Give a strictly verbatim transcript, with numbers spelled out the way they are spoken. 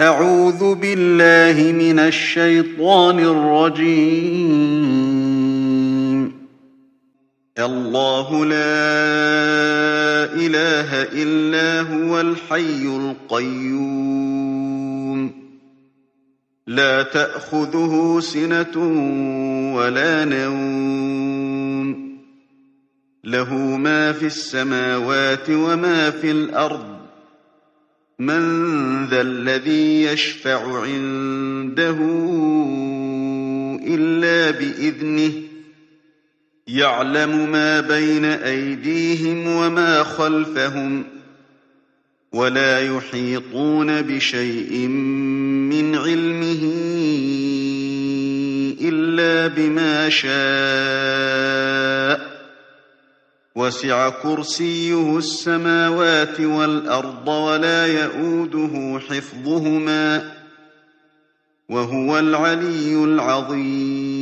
أعوذ بالله من الشيطان الرجيم. الله لا إله إلا هو الحي القيوم لا تأخذه سنة ولا نوم له ما في السماوات وما في الأرض من ذا الذي يشفع عنده إلا بإذنه يعلم ما بين أيديهم وما خلفهم ولا يحيطون بشيء من علمه إلا بما شاء وسع كرسيه السماوات والأرض ولا يئوده حفظهما وهو العلي العظيم.